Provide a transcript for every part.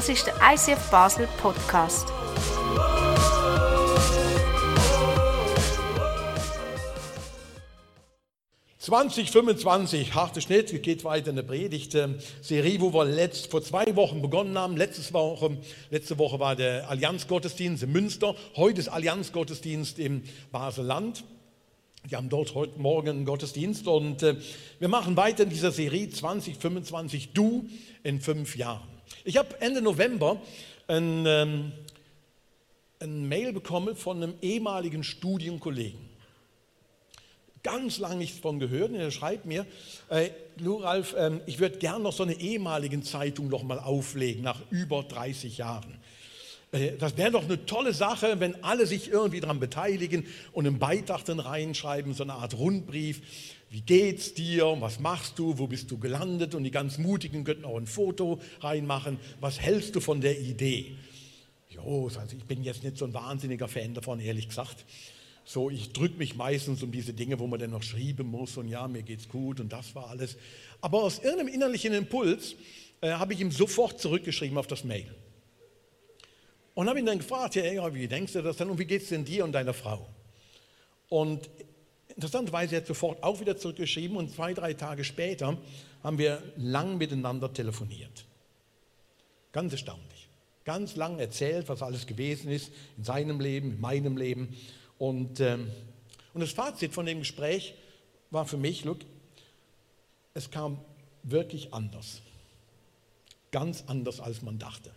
Das ist der ICF Basel Podcast. (2025) harter Schnitt, geht weiter in der Predigt-Serie, wo wir vor 2 Wochen begonnen haben. Letzte Woche war der Allianzgottesdienst in Münster, heute ist Allianzgottesdienst im Basel-Land. Wir haben dort heute Morgen einen Gottesdienst und wir machen weiter in dieser Serie 2025, du in 5 Jahren. Ich habe Ende November ein Mail bekommen von einem ehemaligen Studienkollegen. Ganz lange nichts von gehört und er schreibt mir, du Ralf, ich würde gerne noch so eine ehemalige Zeitung noch mal auflegen, nach über 30 Jahren. Das wäre doch eine tolle Sache, wenn alle sich irgendwie daran beteiligen und einen Beitrag dann reinschreiben, so eine Art Rundbrief. Wie geht's dir? Was machst du? Wo bist du gelandet? Und die ganz Mutigen könnten auch ein Foto reinmachen. Was hältst du von der Idee? Jo, also ich bin jetzt nicht so ein wahnsinniger Fan davon, ehrlich gesagt. So, ich drücke mich meistens um diese Dinge, wo man dann noch schreiben muss und ja, mir geht's gut und das war alles. Aber aus irgendeinem innerlichen Impuls habe ich ihm sofort zurückgeschrieben auf das Mail. Und habe ihn dann gefragt, ja, wie denkst du das denn und wie geht es denn dir und deiner Frau? Und interessanterweise hat er sofort auch wieder zurückgeschrieben und 2, 3 Tage später haben wir lang miteinander telefoniert. Ganz erstaunlich. Ganz lang erzählt, was alles gewesen ist in seinem Leben, in meinem Leben. Und das Fazit von dem Gespräch war für mich, look, es kam wirklich anders. Ganz anders, als man dachte.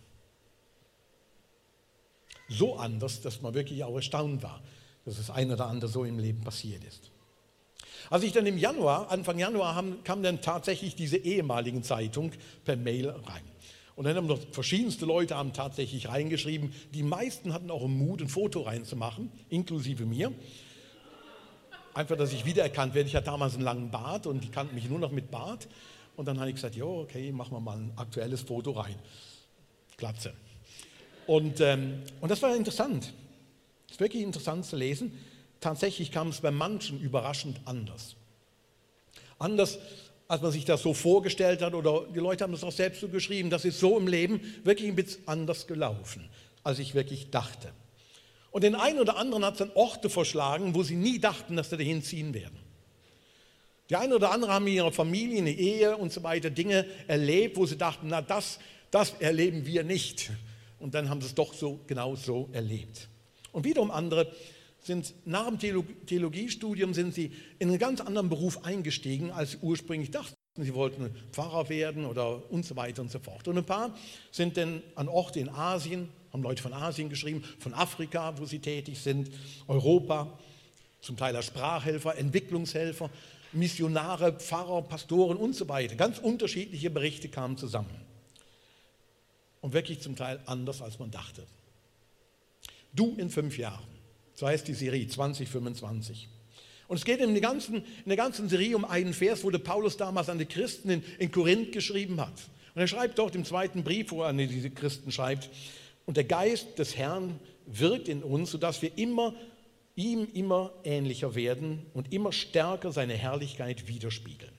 So anders, dass man wirklich auch erstaunt war, dass das eine oder andere so im Leben passiert ist. Als ich dann Anfang Januar kam dann tatsächlich diese ehemaligen Zeitung per Mail rein. Und dann haben noch verschiedenste Leute tatsächlich reingeschrieben. Die meisten hatten auch den Mut, ein Foto reinzumachen, inklusive mir. Einfach, dass ich wiedererkannt werde. Ich hatte damals einen langen Bart und die kannten mich nur noch mit Bart. Und dann habe ich gesagt, jo, okay, machen wir mal ein aktuelles Foto rein. Glatze. Und das war interessant. Es ist wirklich interessant zu lesen. Tatsächlich kam es bei manchen überraschend anders. Anders, als man sich das so vorgestellt hat, oder die Leute haben es auch selbst so geschrieben, das ist so im Leben wirklich ein bisschen anders gelaufen, als ich wirklich dachte. Und den einen oder anderen hat es an Orte verschlagen, wo sie nie dachten, dass sie dahin ziehen werden. Die einen oder anderen haben in ihrer Familie, eine Ehe und so weiter Dinge erlebt, wo sie dachten, na das erleben wir nicht. Und dann haben sie es doch genau so erlebt. Und wiederum andere sind nach dem Theologiestudium sind sie in einen ganz anderen Beruf eingestiegen, als sie ursprünglich dachten. Sie wollten Pfarrer werden oder und so weiter und so fort. Und ein paar sind dann an Orte in Asien, haben Leute von Asien geschrieben, von Afrika, wo sie tätig sind, Europa, zum Teil als Sprachhelfer, Entwicklungshelfer, Missionare, Pfarrer, Pastoren und so weiter. Ganz unterschiedliche Berichte kamen zusammen. Und wirklich zum Teil anders, als man dachte. Du in 5 Jahren. So heißt die Serie 2025. Und es geht in der ganzen Serie um einen Vers, wo der Paulus damals an die Christen in Korinth geschrieben hat. Und er schreibt dort im 2. Brief, wo er an diese Christen schreibt, und der Geist des Herrn wirkt in uns, sodass wir ihm immer ähnlicher werden und immer stärker seine Herrlichkeit widerspiegeln.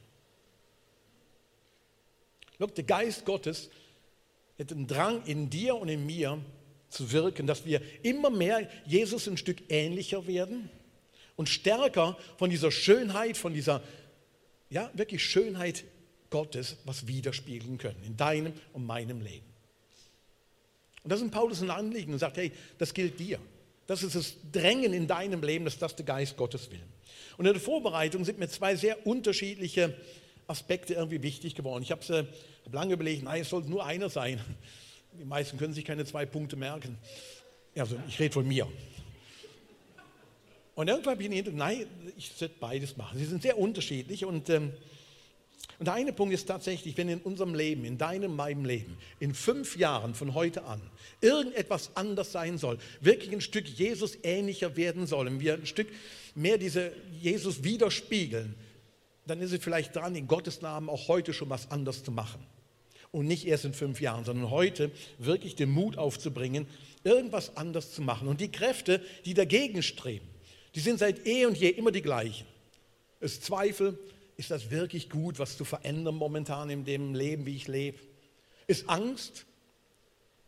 Look, der Geist Gottes hat einen Drang in dir und in mir zu wirken, dass wir immer mehr Jesus ein Stück ähnlicher werden und stärker von dieser Schönheit, von dieser wirklich Schönheit Gottes was widerspiegeln können in deinem und meinem Leben. Und das ist Paulus ein Anliegen und sagt, hey, das gilt dir. Das ist das Drängen in deinem Leben, dass das der Geist Gottes will. Und in der Vorbereitung sind mir 2 sehr unterschiedliche Aspekte irgendwie wichtig geworden. Ich habe lange überlegt, nein, es sollte nur einer sein. Die meisten können sich keine 2 Punkte merken. Also ich rede von mir. Und irgendwann habe ich gedacht, nein, ich sollte beides machen. Sie sind sehr unterschiedlich und der eine Punkt ist tatsächlich, wenn in unserem Leben, in deinem, meinem Leben, in 5 Jahren von heute an irgendetwas anders sein soll, wirklich ein Stück Jesus ähnlicher werden sollen, wir ein Stück mehr diese Jesus widerspiegeln, dann ist es vielleicht dran, in Gottes Namen auch heute schon was anders zu machen. Und nicht erst in 5 Jahren, sondern heute wirklich den Mut aufzubringen, irgendwas anders zu machen. Und die Kräfte, die dagegen streben, die sind seit eh und je immer die gleichen. Es ist Zweifel, ist das wirklich gut, was zu verändern momentan in dem Leben, wie ich lebe? Ist Angst,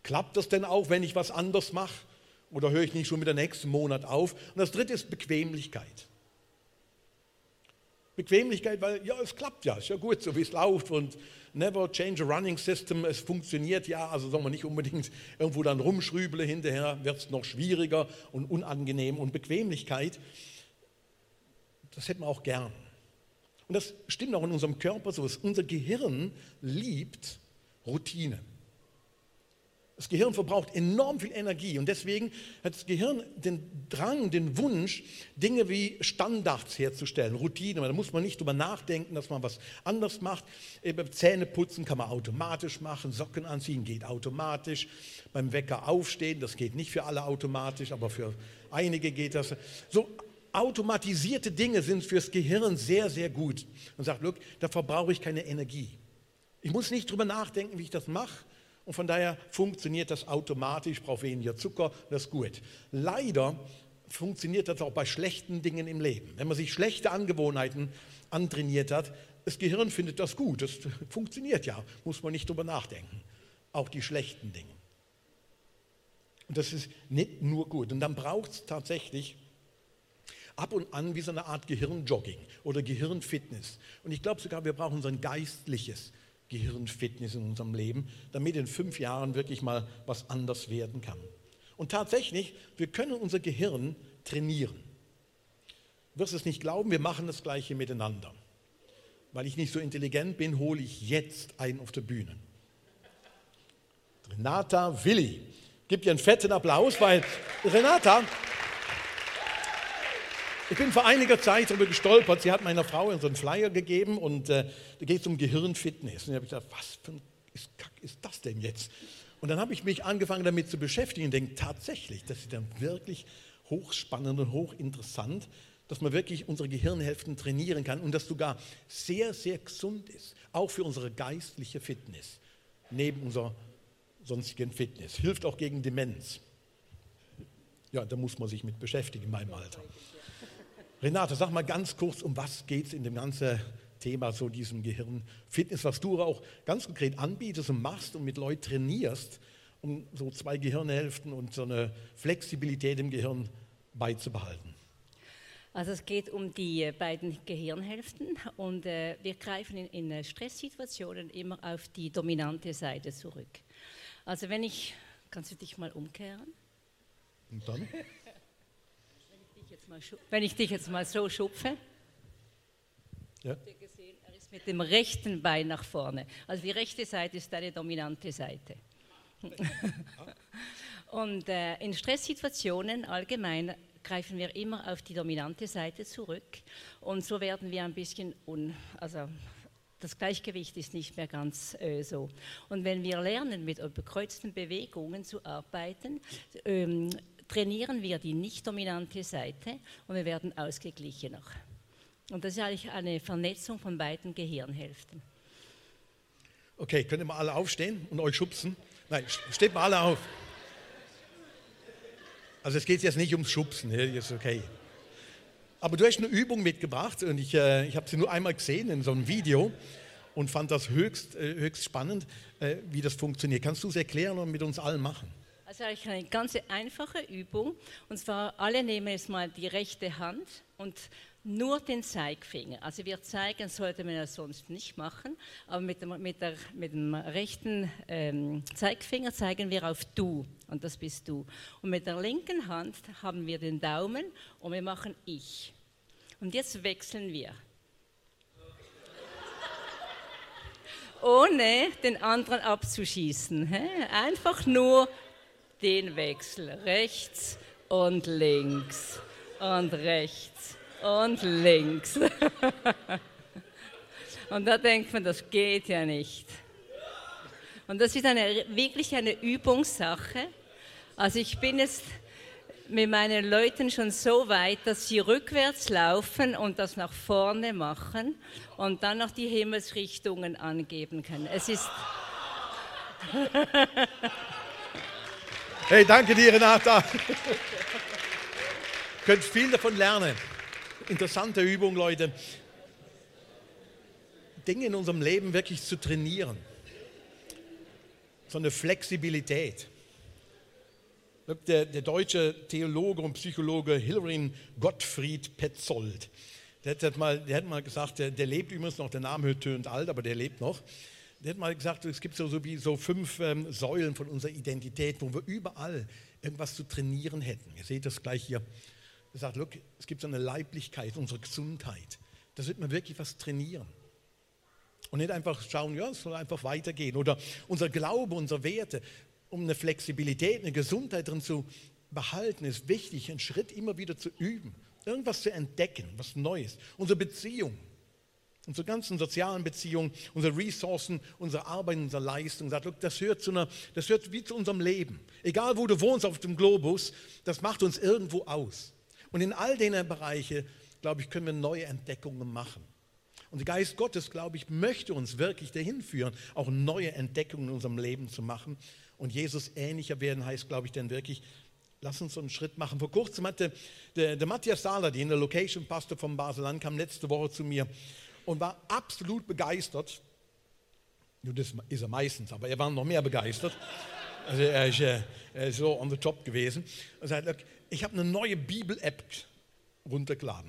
Klappt das denn auch, wenn ich was anders mache? Oder höre ich nicht schon mit der nächsten Monat auf? Und das dritte ist Bequemlichkeit. Bequemlichkeit, weil ja, es klappt ja, ist ja gut, so wie es läuft und never change a running system, es funktioniert ja, also soll man nicht unbedingt irgendwo dann rumschrübeln, hinterher wird es noch schwieriger und unangenehm und Bequemlichkeit, das hätten wir auch gern. Und das stimmt auch in unserem Körper so, unser Gehirn liebt Routine. Das Gehirn verbraucht enorm viel Energie und deswegen hat das Gehirn den Drang, den Wunsch, Dinge wie Standards herzustellen, Routinen. Da muss man nicht drüber nachdenken, dass man was anders macht. Zähne putzen kann man automatisch machen, Socken anziehen geht automatisch, beim Wecker aufstehen, das geht nicht für alle automatisch, aber für einige geht das. So automatisierte Dinge sind fürs Gehirn sehr, sehr gut. Und sagt, look, da verbrauche ich keine Energie. Ich muss nicht drüber nachdenken, wie ich das mache. Und von daher funktioniert das automatisch, ich brauche weniger Zucker, das ist gut. Leider funktioniert das auch bei schlechten Dingen im Leben. Wenn man sich schlechte Angewohnheiten antrainiert hat, das Gehirn findet das gut, das funktioniert ja, muss man nicht drüber nachdenken. Auch die schlechten Dinge. Und das ist nicht nur gut. Und dann braucht es tatsächlich ab und an wie so eine Art Gehirnjogging oder Gehirnfitness. Und ich glaube sogar, wir brauchen so ein geistliches Gehirnfitness in unserem Leben, damit in 5 Jahren wirklich mal was anders werden kann. Und tatsächlich, wir können unser Gehirn trainieren. Du wirst es nicht glauben, wir machen das Gleiche miteinander. Weil ich nicht so intelligent bin, hole ich jetzt einen auf der Bühne. Renata Willi. Gib ihr einen fetten Applaus, weil Renata, ich bin vor einiger Zeit darüber gestolpert, sie hat meiner Frau so einen Flyer gegeben und da geht es um Gehirnfitness. Und da habe ich gedacht, was für ein Kack ist das denn jetzt? Und dann habe ich mich angefangen damit zu beschäftigen und denke, tatsächlich, das ist dann wirklich hochspannend und hochinteressant, dass man wirklich unsere Gehirnhälften trainieren kann und das sogar sehr, sehr gesund ist, auch für unsere geistliche Fitness, neben unserer sonstigen Fitness. Hilft auch gegen Demenz. Ja, da muss man sich mit beschäftigen in meinem Alter. Renate, sag mal ganz kurz, um was geht es in dem ganzen Thema, so diesem Gehirnfitness, was du auch ganz konkret anbietest und machst und mit Leuten trainierst, um so 2 Gehirnhälften und so eine Flexibilität im Gehirn beizubehalten. Also es geht um die beiden Gehirnhälften und wir greifen in Stresssituationen immer auf die dominante Seite zurück. Also kannst du dich mal umkehren? Und dann? Wenn ich dich jetzt mal so schupfe, ja. habt ihr gesehen, er ist mit dem rechten Bein nach vorne. Also die rechte Seite ist deine dominante Seite. Und in Stresssituationen allgemein greifen wir immer auf die dominante Seite zurück und so werden wir ein bisschen das Gleichgewicht ist nicht mehr ganz so. Und wenn wir lernen, mit überkreuzten Bewegungen zu arbeiten, trainieren wir die nicht dominante Seite und wir werden ausgeglichener. Und das ist eigentlich eine Vernetzung von beiden Gehirnhälften. Okay, könnt ihr mal alle aufstehen und euch schubsen? Nein, steht mal alle auf. Also es geht jetzt nicht ums Schubsen, ist okay. Aber du hast eine Übung mitgebracht und ich habe sie nur einmal gesehen in so einem Video und fand das höchst spannend, wie das funktioniert. Kannst du es erklären und mit uns allen machen? Also eigentlich eine ganz einfache Übung und zwar alle nehmen jetzt mal die rechte Hand und nur den Zeigefinger. Also wir zeigen, sollte man das sonst nicht machen, aber mit dem rechten Zeigefinger zeigen wir auf du und das bist du. Und mit der linken Hand haben wir den Daumen und wir machen ich. Und jetzt wechseln wir. Ohne den anderen abzuschießen. Einfach nur den Wechsel. Rechts und links und rechts und links. Und da denkt man, das geht ja nicht. Und das ist wirklich eine Übungssache. Also ich bin jetzt mit meinen Leuten schon so weit, dass sie rückwärts laufen und das nach vorne machen und dann noch die Himmelsrichtungen angeben können. Es ist... Hey, danke dir, Renata. Könnt viel davon lernen. Interessante Übung, Leute. Dinge in unserem Leben wirklich zu trainieren. So eine Flexibilität. Der deutsche Theologe und Psychologe Hilarion Gottfried Petzold, der hat mal gesagt, der lebt übrigens noch, der Name tönt alt, aber der lebt noch. Der hat mal gesagt, es gibt so 5 Säulen von unserer Identität, wo wir überall irgendwas zu trainieren hätten. Ihr seht das gleich hier. Er sagt, look, es gibt so eine Leiblichkeit, unsere Gesundheit. Da wird man wirklich was trainieren. Und nicht einfach schauen, ja, es soll einfach weitergehen. Oder unser Glaube, unsere Werte, um eine Flexibilität, eine Gesundheit drin zu behalten, ist wichtig, einen Schritt immer wieder zu üben. Irgendwas zu entdecken, was Neues. Unsere Beziehung, unsere ganzen sozialen Beziehungen, unsere Ressourcen, unsere Arbeit, unsere Leistung. Sagt, look, das hört wie zu unserem Leben. Egal, wo du wohnst auf dem Globus, das macht uns irgendwo aus. Und in all den Bereichen, glaube ich, können wir neue Entdeckungen machen. Und der Geist Gottes, glaube ich, möchte uns wirklich dahin führen, auch neue Entdeckungen in unserem Leben zu machen. Und Jesus ähnlicher werden heißt, glaube ich, dann wirklich, lass uns so einen Schritt machen. Vor kurzem hatte der Matthias Saladin, der Location Pastor von Basel, kam letzte Woche zu mir und war absolut begeistert. Nur das ist er meistens, aber er war noch mehr begeistert. Also er ist so on the top gewesen. Er sagt, look, ich habe eine neue Bibel-App runtergeladen.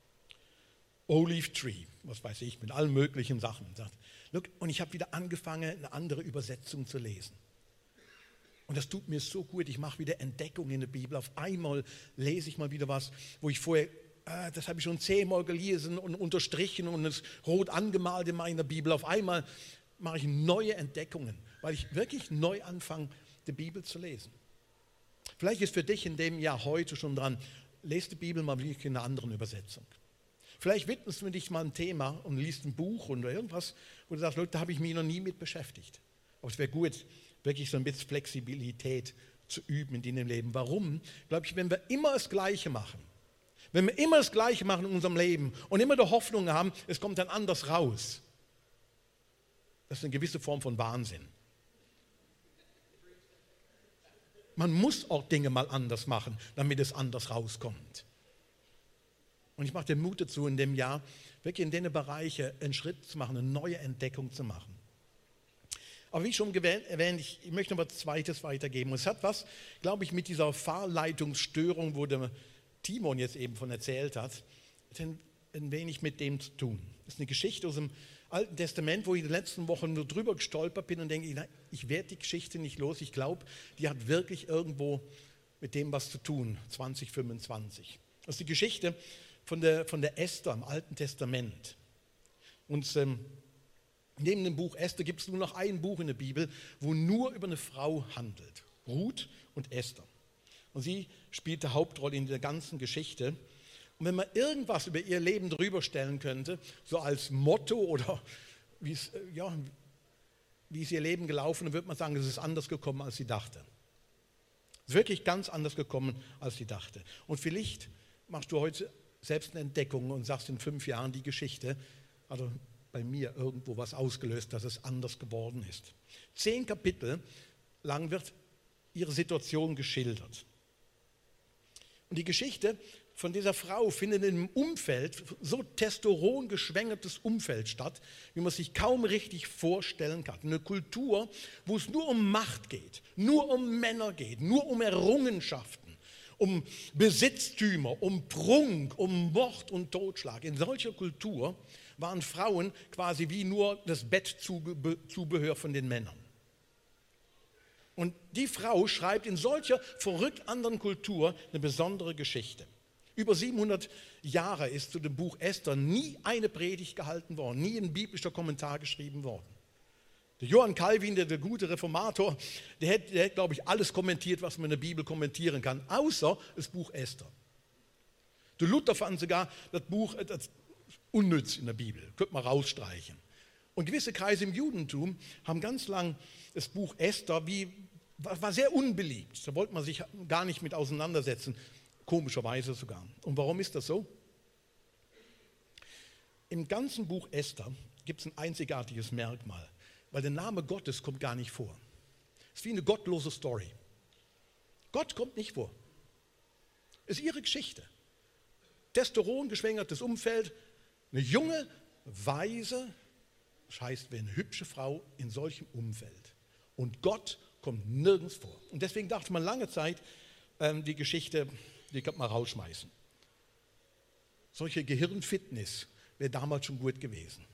Olive Tree, was weiß ich, mit allen möglichen Sachen. Er sagt, look, und ich habe wieder angefangen, eine andere Übersetzung zu lesen. Und das tut mir so gut, ich mache wieder Entdeckungen in der Bibel. Auf einmal lese ich mal wieder was, wo ich vorher, das habe ich schon 10-mal gelesen und unterstrichen und es rot angemalt in meiner Bibel. Auf einmal mache ich neue Entdeckungen, weil ich wirklich neu anfange, die Bibel zu lesen. Vielleicht ist für dich in dem Jahr heute schon dran, lest die Bibel mal wirklich in einer anderen Übersetzung. Vielleicht widmest du dich mal ein Thema und liest ein Buch oder irgendwas, wo du sagst, Leute, da habe ich mich noch nie mit beschäftigt. Aber es wäre gut, wirklich so ein bisschen Flexibilität zu üben in deinem Leben. Warum? Glaube ich, wenn wir immer das Gleiche machen, wenn wir immer das Gleiche machen in unserem Leben und immer die Hoffnung haben, es kommt dann anders raus, das ist eine gewisse Form von Wahnsinn. Man muss auch Dinge mal anders machen, damit es anders rauskommt. Und ich mache dir Mut dazu, in dem Jahr wirklich in den Bereichen einen Schritt zu machen, eine neue Entdeckung zu machen. Aber wie schon erwähnt, ich möchte noch etwas Zweites weitergeben. Und es hat was, glaube ich, mit dieser Fahrleitungsstörung, wo der Timon jetzt eben von erzählt hat, ein wenig mit dem zu tun. Das ist eine Geschichte aus dem Alten Testament, wo ich in den letzten Wochen nur drüber gestolpert bin und denke, ich werde die Geschichte nicht los. Ich glaube, die hat wirklich irgendwo mit dem was zu tun, 2025. Das ist die Geschichte von der Esther im Alten Testament. Und neben dem Buch Esther gibt es nur noch ein Buch in der Bibel, wo nur über eine Frau handelt. Ruth und Esther. Und sie spielt die Hauptrolle in der ganzen Geschichte. Und wenn man irgendwas über ihr Leben drüber stellen könnte, so als Motto oder wie ist ihr Leben gelaufen, dann würde man sagen, es ist anders gekommen, als sie dachte. Es ist wirklich ganz anders gekommen, als sie dachte. Und vielleicht machst du heute selbst eine Entdeckung und sagst in 5 Jahren, die Geschichte hat bei mir irgendwo was ausgelöst, dass es anders geworden ist. 10 Kapitel lang wird ihre Situation geschildert. Und die Geschichte von dieser Frau findet in einem Umfeld, so testosterongeschwängertes Umfeld statt, wie man sich kaum richtig vorstellen kann. Eine Kultur, wo es nur um Macht geht, nur um Männer geht, nur um Errungenschaften, um Besitztümer, um Prunk, um Mord und Totschlag. In solcher Kultur waren Frauen quasi wie nur das Bettzubehör von den Männern. Und die Frau schreibt in solcher verrückt anderen Kultur eine besondere Geschichte. Über 700 Jahre ist zu dem Buch Esther nie eine Predigt gehalten worden, nie ein biblischer Kommentar geschrieben worden. Der Johann Calvin, der gute Reformator, der hätte, glaube ich, alles kommentiert, was man in der Bibel kommentieren kann, außer das Buch Esther. Der Luther fand sogar das Buch unnütz in der Bibel, könnte man rausstreichen. Und gewisse Kreise im Judentum haben ganz lang das Buch Esther, war sehr unbeliebt, da wollte man sich gar nicht mit auseinandersetzen. Komischerweise sogar. Und warum ist das so? Im ganzen Buch Esther gibt es ein einzigartiges Merkmal, weil der Name Gottes kommt gar nicht vor. Es ist wie eine gottlose Story. Gott kommt nicht vor. Es ist ihre Geschichte. Testosterongeschwängertes Umfeld, eine junge, weise, das heißt, eine hübsche Frau in solchem Umfeld. Und Gott kommt nirgends vor. Und deswegen dachte man lange Zeit, die Geschichte, die kann man rausschmeißen. Solche Gehirnfitness wäre damals schon gut gewesen.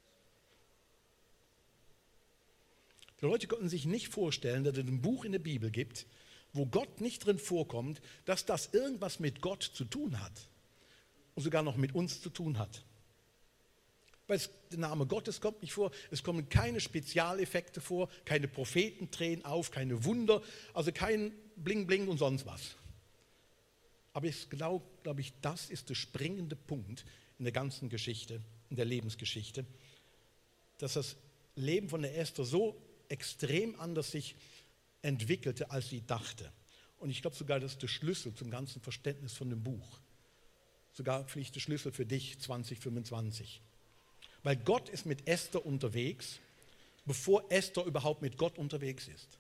Die Leute konnten sich nicht vorstellen, dass es ein Buch in der Bibel gibt, wo Gott nicht drin vorkommt, dass das irgendwas mit Gott zu tun hat und sogar noch mit uns zu tun hat. Weil der Name Gottes kommt nicht vor, es kommen keine Spezialeffekte vor, keine Propheten treten auf, keine Wunder, also kein Bling Bling und sonst was. Aber ich glaube ich, das ist der springende Punkt in der ganzen Geschichte, in der Lebensgeschichte, dass das Leben von der Esther so extrem anders sich entwickelte, als sie dachte. Und ich glaube sogar, das ist der Schlüssel zum ganzen Verständnis von dem Buch. Sogar vielleicht der Schlüssel für dich 2025. Weil Gott ist mit Esther unterwegs, bevor Esther überhaupt mit Gott unterwegs ist.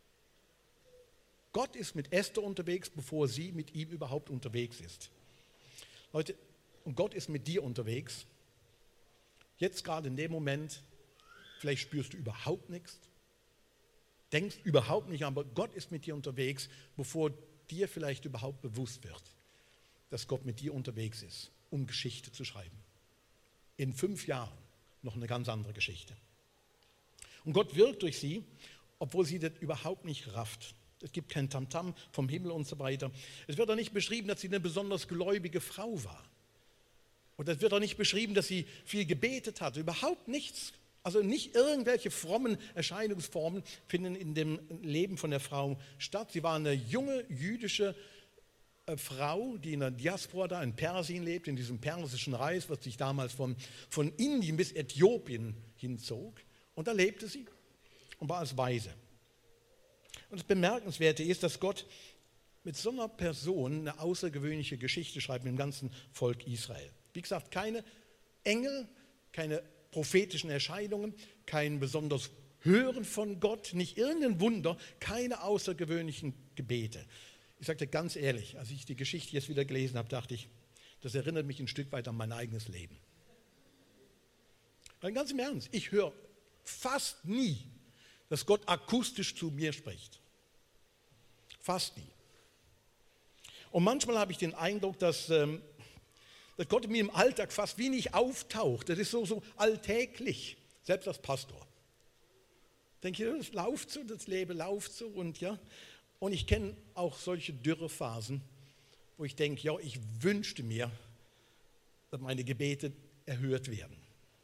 Gott ist mit Esther unterwegs, bevor sie mit ihm überhaupt unterwegs ist. Leute, und Gott ist mit dir unterwegs. Jetzt gerade in dem Moment, vielleicht spürst du überhaupt nichts, denkst überhaupt nicht, aber Gott ist mit dir unterwegs, bevor dir vielleicht überhaupt bewusst wird, dass Gott mit dir unterwegs ist, um Geschichte zu schreiben. In 5 Jahren noch eine ganz andere Geschichte. Und Gott wirkt durch sie, obwohl sie das überhaupt nicht rafft. Es gibt kein Tamtam vom Himmel und so weiter. Es wird auch nicht beschrieben, dass sie eine besonders gläubige Frau war. Und es wird auch nicht beschrieben, dass sie viel gebetet hat. Überhaupt nichts. Also nicht irgendwelche frommen Erscheinungsformen finden in dem Leben von der Frau statt. Sie war eine junge jüdische Frau, die in der Diaspora da in Persien lebt, in diesem persischen Reich, was sich damals von Indien bis Äthiopien hinzog. Und da lebte sie und war als Waise. Und das Bemerkenswerte ist, dass Gott mit so einer Person eine außergewöhnliche Geschichte schreibt mit dem ganzen Volk Israel. Wie gesagt, keine Engel, keine prophetischen Erscheinungen, kein besonders Hören von Gott, nicht irgendein Wunder, keine außergewöhnlichen Gebete. Ich sage dir ganz ehrlich, als ich die Geschichte jetzt wieder gelesen habe, dachte ich, das erinnert mich ein Stück weit an mein eigenes Leben. Weil ganz im Ernst, ich höre fast nie, dass Gott akustisch zu mir spricht. Fast nie. Und manchmal habe ich den Eindruck, dass Gott mir im Alltag fast wenig auftaucht. Das ist so alltäglich, selbst als Pastor. Denke ich, das läuft so, das Leben läuft so und ja. Und ich kenne auch solche Dürrephasen, wo ich denke, ja, ich wünschte mir, dass meine Gebete erhört werden.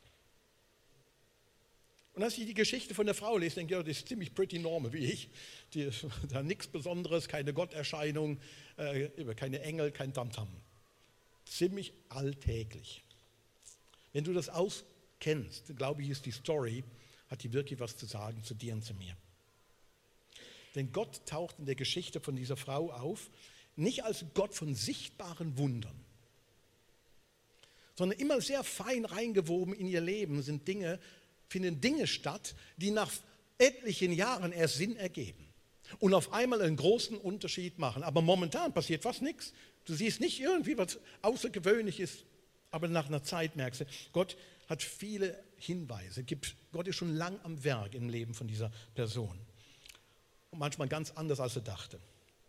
Und als ich die Geschichte von der Frau lese, denke ich, ja, das ist ziemlich pretty normal wie ich. Da nichts Besonderes, keine Gotterscheinung, keine Engel, kein Tamtam. Ziemlich alltäglich. Wenn du das auskennst, glaube ich, ist die Story, hat die wirklich was zu sagen zu dir und zu mir. Denn Gott taucht in der Geschichte von dieser Frau auf, nicht als Gott von sichtbaren Wundern, sondern immer sehr fein reingewoben in ihr Leben finden Dinge statt, die nach etlichen Jahren erst Sinn ergeben und auf einmal einen großen Unterschied machen. Aber momentan passiert fast nichts. Du siehst nicht irgendwie was Außergewöhnliches, aber nach einer Zeit merkst du, Gott hat viele Hinweise. Gott ist schon lang am Werk im Leben von dieser Person. Und manchmal ganz anders, als er dachte.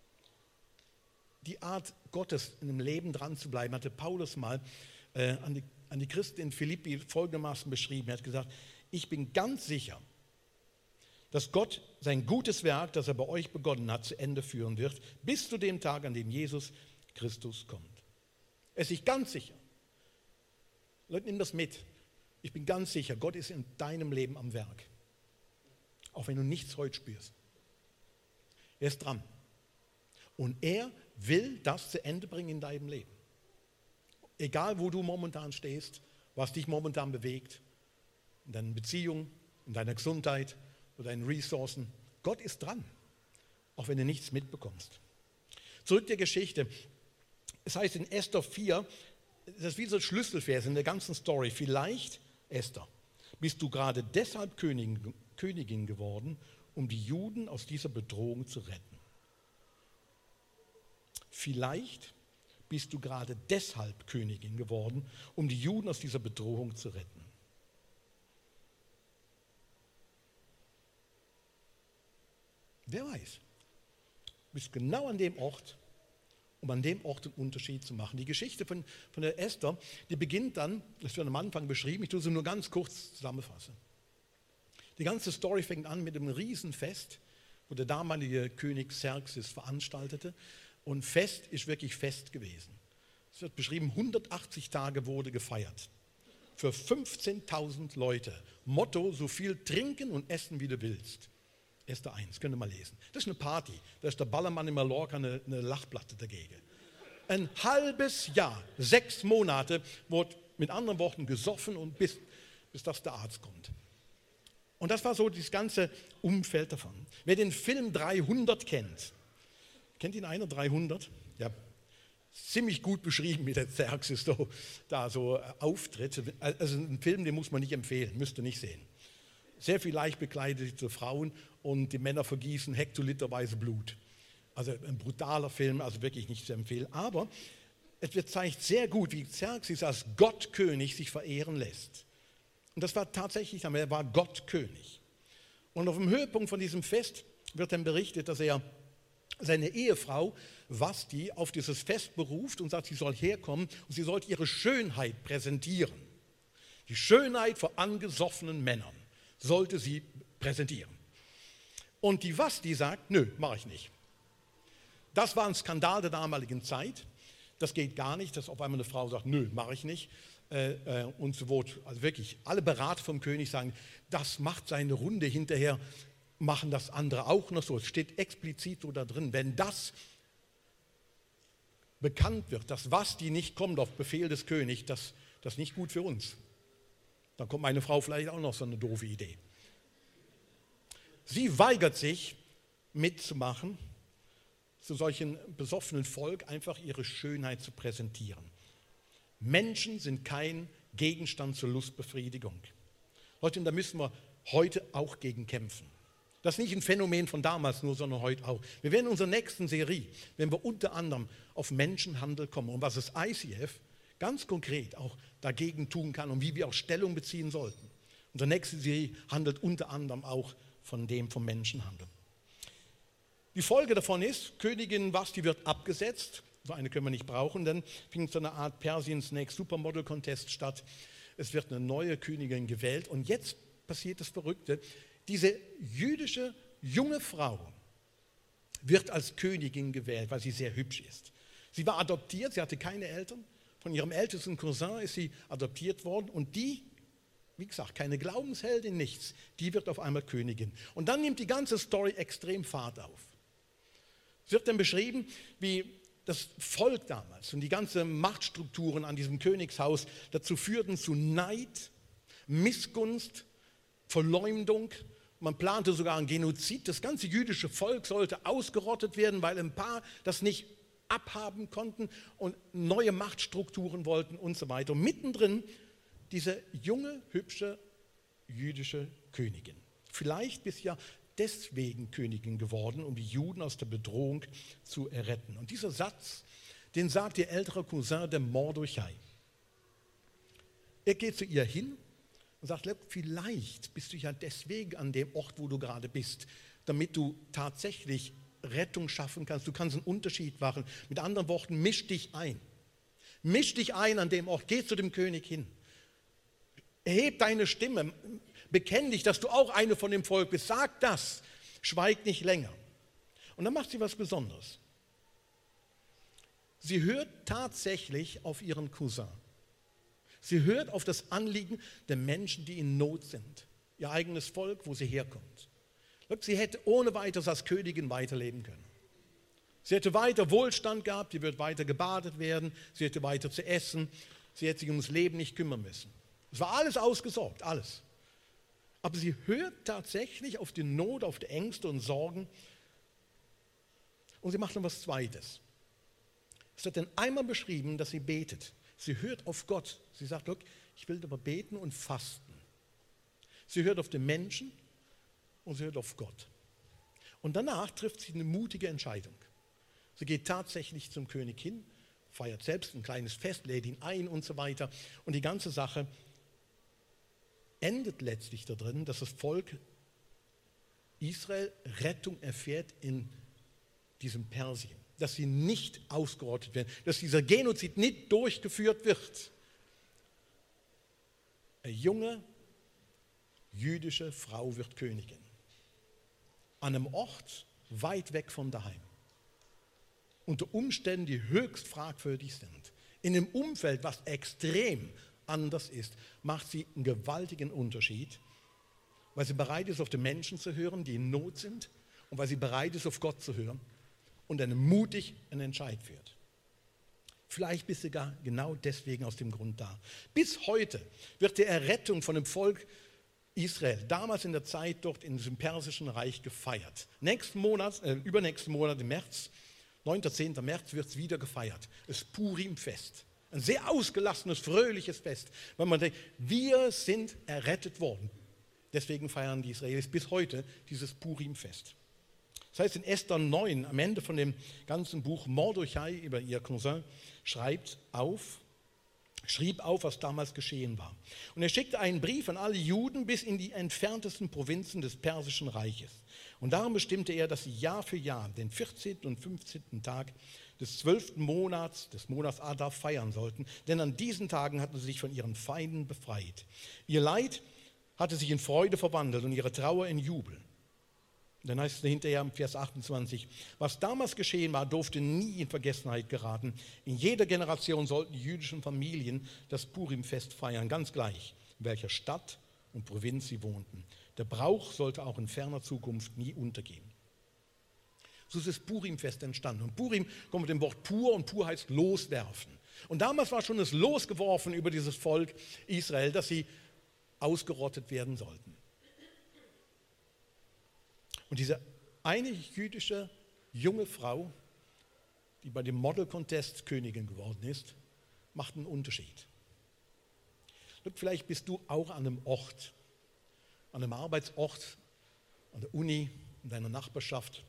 Die Art Gottes in dem Leben dran zu bleiben, hatte Paulus mal an die Christen in Philippi folgendermaßen beschrieben. Er hat gesagt, ich bin ganz sicher, dass Gott sein gutes Werk, das er bei euch begonnen hat, zu Ende führen wird, bis zu dem Tag, an dem Jesus Christus kommt. Er ist sich ganz sicher. Leute, nimm das mit. Ich bin ganz sicher, Gott ist in deinem Leben am Werk. Auch wenn du nichts heute spürst. Er ist dran. Und er will das zu Ende bringen in deinem Leben. Egal, wo du momentan stehst, was dich momentan bewegt, in deinen Beziehungen, in deiner Gesundheit oder deinen Ressourcen. Gott ist dran, auch wenn du nichts mitbekommst. Zurück der Geschichte. Es heißt in Esther 4, das ist wie so ein Schlüsselvers in der ganzen Story. Vielleicht, Esther, bist du gerade deshalb Königin geworden, um die Juden aus dieser Bedrohung zu retten. Vielleicht bist du gerade deshalb Königin geworden, um die Juden aus dieser Bedrohung zu retten. Wer weiß? bist genau an dem Ort, um an dem Ort einen Unterschied zu machen. Die Geschichte von der Esther, die beginnt dann, das wird am Anfang beschrieben, ich tue sie nur ganz kurz zusammenfassen. Die ganze Story fängt an mit einem Riesenfest, wo der damalige König Xerxes veranstaltete. Und Fest ist wirklich Fest gewesen. Es wird beschrieben, 180 Tage wurde gefeiert. Für 15.000 Leute. Motto, so viel trinken und essen, wie du willst. Esther 1, könnt ihr mal lesen. Das ist eine Party. Da ist der Ballermann in Mallorca eine Lachplatte dagegen. Ein halbes Jahr, 6 Monate, wurde mit anderen Worten gesoffen und bis dass der Arzt kommt. Und das war so das ganze Umfeld davon. Wer den Film 300 kennt ihn einer, 300? Ja, ziemlich gut beschrieben, wie der Xerxes da so auftritt. Also ein Film, den muss man nicht empfehlen, müsst ihr nicht sehen. Sehr viel leicht bekleidete Frauen und die Männer vergießen hektoliterweise Blut. Also ein brutaler Film, also wirklich nicht zu empfehlen. Aber es wird zeigt sehr gut, wie Xerxes als Gottkönig sich verehren lässt. Und das war tatsächlich, er war Gottkönig. Und auf dem Höhepunkt von diesem Fest wird dann berichtet, dass er seine Ehefrau Vashti auf dieses Fest beruft und sagt, sie soll herkommen und sie sollte ihre Schönheit präsentieren. Die Schönheit vor angesoffenen Männern sollte sie präsentieren. Und die Vashti sagt, nö, mache ich nicht. Das war ein Skandal der damaligen Zeit. Das geht gar nicht, dass auf einmal eine Frau sagt, nö, mache ich nicht. Und so wurde, also wirklich, alle Berater vom König sagen, das macht seine Runde hinterher, machen das andere auch noch so. Es steht explizit so da drin, wenn das bekannt wird, dass Vashti nicht kommt auf Befehl des Königs, das ist nicht gut für uns. Dann kommt meine Frau vielleicht auch noch so eine doofe Idee. Sie weigert sich mitzumachen, zu solchen besoffenen Volk einfach ihre Schönheit zu präsentieren. Menschen sind kein Gegenstand zur Lustbefriedigung. Leute, und da müssen wir heute auch gegen kämpfen. Das ist nicht ein Phänomen von damals nur, sondern heute auch. Wir werden in unserer nächsten Serie, wenn wir unter anderem auf Menschenhandel kommen und was das ICF ganz konkret auch dagegen tun kann und wie wir auch Stellung beziehen sollten. Unsere nächste Serie handelt unter anderem auch vom Menschenhandel. Die Folge davon ist, Königin Vashti wird abgesetzt. So eine können wir nicht brauchen, denn findet so eine Art Persians Next Supermodel Contest statt. Es wird eine neue Königin gewählt und jetzt passiert das Verrückte. Diese jüdische junge Frau wird als Königin gewählt, weil sie sehr hübsch ist. Sie war adoptiert, sie hatte keine Eltern. Von ihrem ältesten Cousin ist sie adoptiert worden und die, wie gesagt, keine Glaubensheldin, nichts, die wird auf einmal Königin. Und dann nimmt die ganze Story extrem Fahrt auf. Es wird dann beschrieben, wie das Volk damals und die ganzen Machtstrukturen an diesem Königshaus dazu führten zu Neid, Missgunst, Verleumdung. Man plante sogar einen Genozid. Das ganze jüdische Volk sollte ausgerottet werden, weil ein paar das nicht abhaben konnten und neue Machtstrukturen wollten und so weiter. Und mittendrin diese junge, hübsche jüdische Königin. Vielleicht bis ja deswegen Königin geworden, um die Juden aus der Bedrohung zu erretten. Und dieser Satz, den sagt ihr älterer Cousin, der Mordechai. Er geht zu ihr hin und sagt, vielleicht bist du ja deswegen an dem Ort, wo du gerade bist, damit du tatsächlich Rettung schaffen kannst. Du kannst einen Unterschied machen. Mit anderen Worten, misch dich ein. Misch dich ein an dem Ort. Geh zu dem König hin. Erheb deine Stimme. Bekenn dich, dass du auch eine von dem Volk bist. Sag das. Schweig nicht länger. Und dann macht sie was Besonderes. Sie hört tatsächlich auf ihren Cousin. Sie hört auf das Anliegen der Menschen, die in Not sind. Ihr eigenes Volk, wo sie herkommt. Sie hätte ohne weiteres als Königin weiterleben können. Sie hätte weiter Wohlstand gehabt, sie wird weiter gebadet werden, sie hätte weiter zu essen, sie hätte sich ums Leben nicht kümmern müssen. Es war alles ausgesorgt, alles. Aber sie hört tatsächlich auf die Not, auf die Ängste und Sorgen und sie macht noch was Zweites. Es wird dann einmal beschrieben, dass sie betet. Sie hört auf Gott. Sie sagt, look, ich will aber beten und fasten. Sie hört auf den Menschen und sie hört auf Gott. Und danach trifft sie eine mutige Entscheidung. Sie geht tatsächlich zum König hin, feiert selbst ein kleines Fest, lädt ihn ein und so weiter. Und die ganze Sache endet letztlich darin, dass das Volk Israel Rettung erfährt in diesem Persien, dass sie nicht ausgerottet werden, dass dieser Genozid nicht durchgeführt wird. Eine junge jüdische Frau wird Königin. An einem Ort weit weg von daheim. Unter Umständen, die höchst fragwürdig sind. In einem Umfeld, was extrem anders ist, macht sie einen gewaltigen Unterschied, weil sie bereit ist, auf die Menschen zu hören, die in Not sind, und weil sie bereit ist, auf Gott zu hören und dann mutig einen Entscheid führt. Vielleicht bist du gar genau deswegen aus dem Grund da. Bis heute wird die Errettung von dem Volk Israel, damals in der Zeit dort in diesem persischen Reich, gefeiert. Übernächsten Monat im März, 9. 10. März, wird es wieder gefeiert. Das Purim-Fest. Ein sehr ausgelassenes, fröhliches Fest, weil man denkt, wir sind errettet worden. Deswegen feiern die Israelis bis heute dieses Purim-Fest. Das heißt in Esther 9, am Ende von dem ganzen Buch, Mordechai über ihr Cousin schrieb auf, was damals geschehen war. Und er schickte einen Brief an alle Juden bis in die entferntesten Provinzen des Persischen Reiches. Und darum bestimmte er, dass sie Jahr für Jahr den 14. und 15. Tag des 12. Monats, des Monats Adar, feiern sollten, denn an diesen Tagen hatten sie sich von ihren Feinden befreit. Ihr Leid hatte sich in Freude verwandelt und ihre Trauer in Jubel. Und dann heißt es hinterher im Vers 28, was damals geschehen war, durfte nie in Vergessenheit geraten. In jeder Generation sollten die jüdischen Familien das Purimfest feiern, ganz gleich, in welcher Stadt und Provinz sie wohnten. Der Brauch sollte auch in ferner Zukunft nie untergehen. So ist das Purimfest entstanden. Und Purim kommt mit dem Wort pur, und pur heißt loswerfen. Und damals war schon das Los geworfen über dieses Volk Israel, dass sie ausgerottet werden sollten. Und diese eine jüdische junge Frau, die bei dem Model Contest Königin geworden ist, macht einen Unterschied. Vielleicht bist du auch an einem Ort, an einem Arbeitsort, an der Uni, in deiner Nachbarschaft.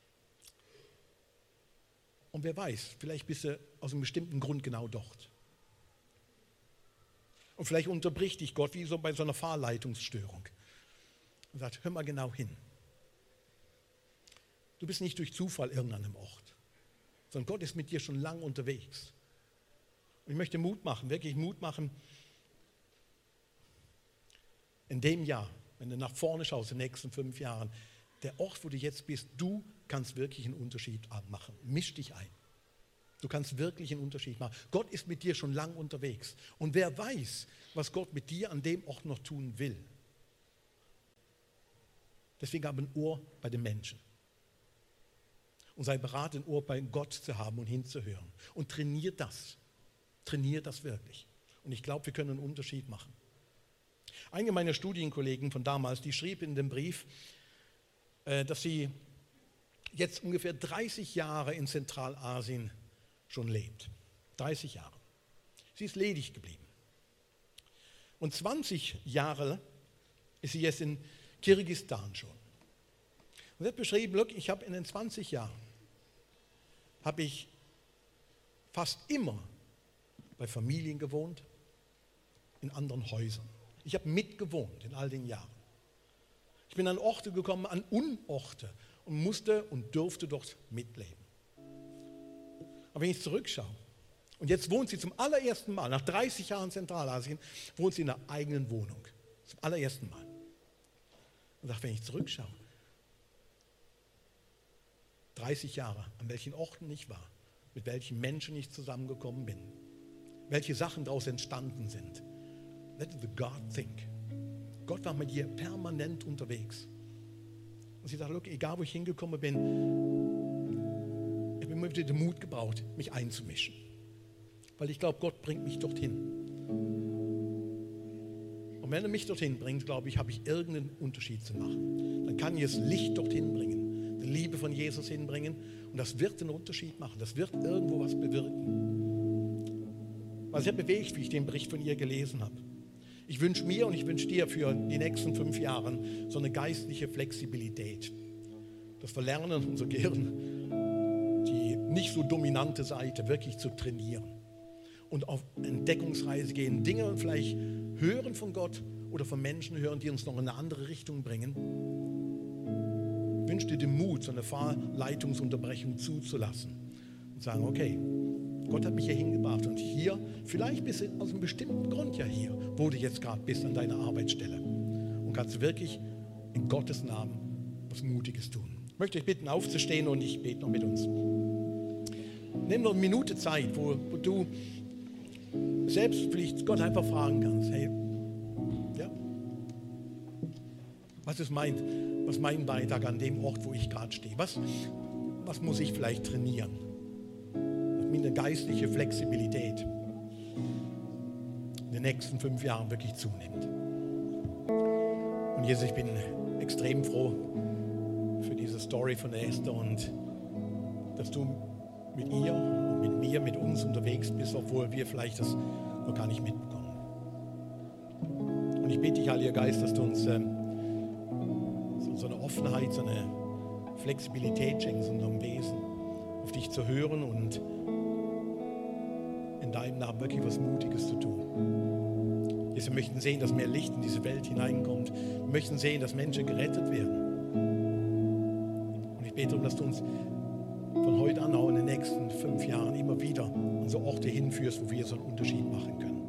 Und wer weiß, vielleicht bist du aus einem bestimmten Grund genau dort. Und vielleicht unterbricht dich Gott wie so bei so einer Fahrleitungsstörung und sagt, hör mal genau hin. Du bist nicht durch Zufall irgendwann am Ort, sondern Gott ist mit dir schon lange unterwegs. Und ich möchte Mut machen, wirklich Mut machen, in dem Jahr, wenn du nach vorne schaust, in den nächsten 5 Jahren, der Ort, wo du jetzt bist, du kannst wirklich einen Unterschied machen. Misch dich ein. Du kannst wirklich einen Unterschied machen. Gott ist mit dir schon lange unterwegs. Und wer weiß, was Gott mit dir an dem Ort noch tun will. Deswegen hab ein Ohr bei den Menschen. Und sei bereit, ein Ohr bei Gott zu haben und hinzuhören. Und trainier das. Trainier das wirklich. Und ich glaube, wir können einen Unterschied machen. Einige meiner Studienkollegen von damals, die schrieb in dem Brief, dass sie jetzt ungefähr 30 Jahre in Zentralasien schon lebt. 30 Jahre. Sie ist ledig geblieben. Und 20 Jahre ist sie jetzt in Kirgisistan schon. Und sie hat beschrieben, look, ich habe in den 20 Jahren, habe ich fast immer bei Familien gewohnt, in anderen Häusern. Ich habe mitgewohnt in all den Jahren. Ich bin an Orte gekommen, an Unorte und musste und durfte dort mitleben. Aber wenn ich zurückschaue, und jetzt wohnt sie zum allerersten Mal, nach 30 Jahren Zentralasien, wohnt sie in einer eigenen Wohnung. Zum allerersten Mal. Und sagt, wenn ich zurückschaue, 30 Jahre, an welchen Orten ich war, mit welchen Menschen ich zusammengekommen bin, welche Sachen daraus entstanden sind. Let the God think. Gott war mit ihr permanent unterwegs. Und sie sagt, look, egal wo ich hingekommen bin, ich habe immer wieder den Mut gebraucht, mich einzumischen. Weil ich glaube, Gott bringt mich dorthin. Und wenn er mich dorthin bringt, glaube ich, habe ich irgendeinen Unterschied zu machen. Dann kann ich das Licht dorthin bringen, die Liebe von Jesus hinbringen. Und das wird einen Unterschied machen. Das wird irgendwo was bewirken. War sehr bewegt, wie ich den Bericht von ihr gelesen habe. Ich wünsche mir und ich wünsche dir für die nächsten 5 Jahre so eine geistliche Flexibilität. Dass wir lernen, unser Gehirn, die nicht so dominante Seite wirklich zu trainieren. Und auf Entdeckungsreise gehen, Dinge vielleicht hören von Gott oder von Menschen hören, die uns noch in eine andere Richtung bringen. wünsche dir den Mut, so eine Fahrleitungsunterbrechung zuzulassen und sagen, okay, Gott hat mich hier hingebracht und hier, vielleicht bist du aus einem bestimmten Grund ja hier, wo du jetzt gerade bist an deiner Arbeitsstelle und kannst wirklich in Gottes Namen was Mutiges tun. Ich möchte dich bitten, aufzustehen und ich bete noch mit uns. Nimm noch eine Minute Zeit, wo du selbst vielleicht Gott einfach fragen kannst, hey, ja, was ist mein Beitrag an dem Ort, wo ich gerade stehe? Was muss ich vielleicht trainieren? Dass mir eine geistliche Flexibilität in den nächsten 5 Jahren wirklich zunimmt. Und Jesus, ich bin extrem froh für diese Story von der Esther und dass du mit ihr und mit mir, mit uns unterwegs bist, obwohl wir vielleicht das noch gar nicht mitbekommen. Und ich bete dich, Heiliger Geist, dass du uns so eine Offenheit, so eine Flexibilität schenkst in unserem Wesen, auf dich zu hören und in deinem Namen wirklich was Mutiges zu tun. Wir möchten sehen, dass mehr Licht in diese Welt hineinkommt. Wir möchten sehen, dass Menschen gerettet werden. Und ich bete darum, dass du uns von heute an auch in den nächsten 5 Jahren immer wieder an so Orte hinführst, wo wir so einen Unterschied machen können.